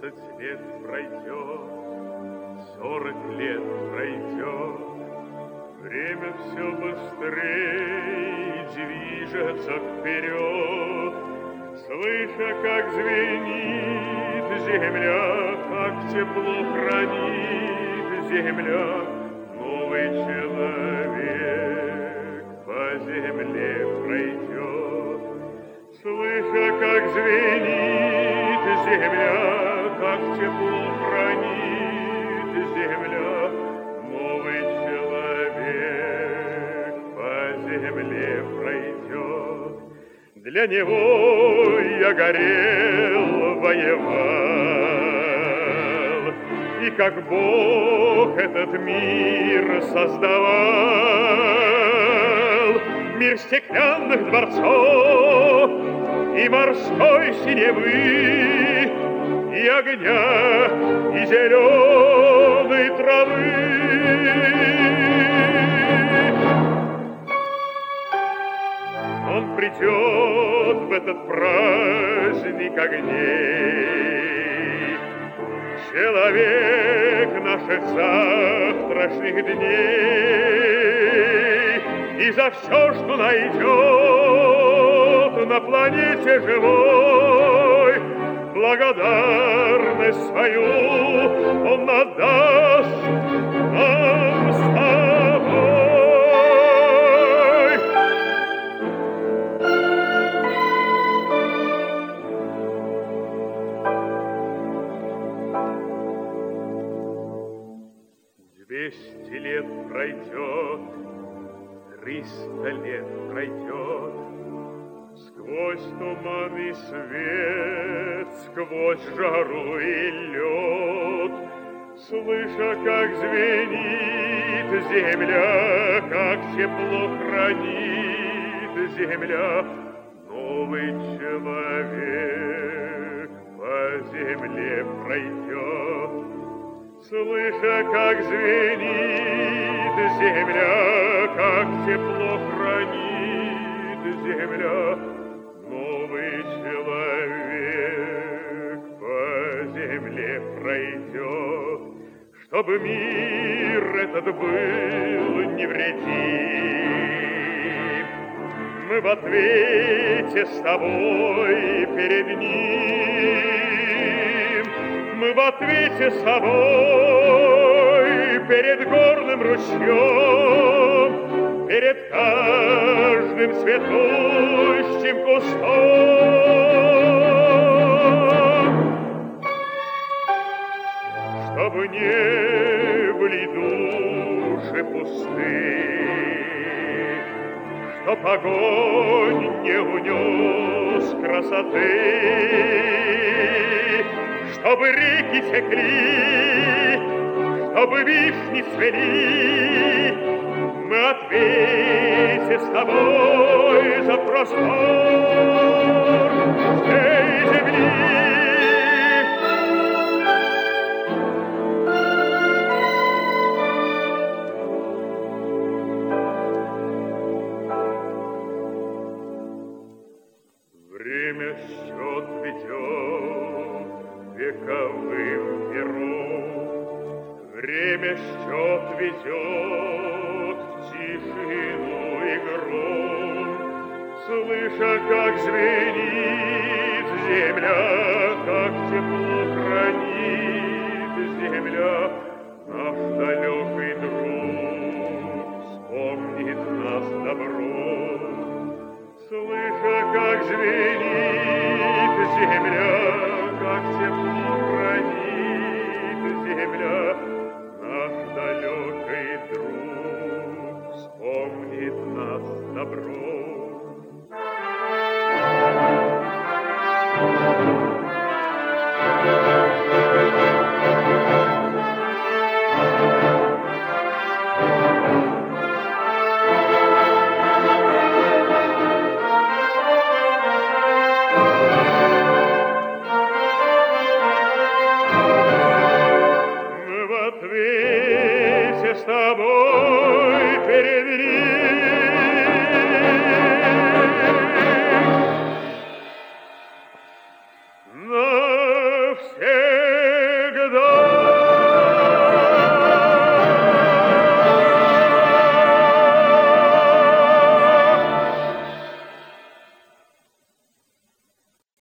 лет пройдет, 40 лет пройдет, время все быстрее движется вперед, слыша, как звенит земля, как тепло хранит земля, новый человек по земле пройдет, слыша, как звенит земля, как тепло хранит земля, новый человек по земле пройдет. Для него я горел, воевал, и как Бог этот мир создавал, мир стеклянных дворцов и морской синевы, и огня, и зеленой травы. Он придет в этот праздник огней, человек наших завтрашних дней, и за все, что найдет на планете живой, благодарность свою он отдаст нам с тобой. Двести лет пройдет, 300 лет пройдет, сквозь туман и свет, сквозь жару и лед, слыша, как звенит земля, как тепло хранит земля, новый человек по земле пройдет, слыша, как звенит земля, как тепло хранит земля, новый человек по земле пройдет, чтобы мир этот был невредим. Мы в ответе с тобой перед ним, мы в ответе с тобой перед горным ручьем, перед каждым цветущим кустом, чтобы не были души пусты, чтоб огонь не унес красоты, чтобы реки текли, чтобы вишни цвели, мы ответим с тобой за простор всей земли. Время счет ведет вековым пером, время счет ведет тишину и гром, слыша, как звенит земля, как тепло хранит земля, наш далекий друг вспомнит нас добром, слыша, как звенит земля, как тепло хранит земля, наш далекий друг вспомнит нас добро.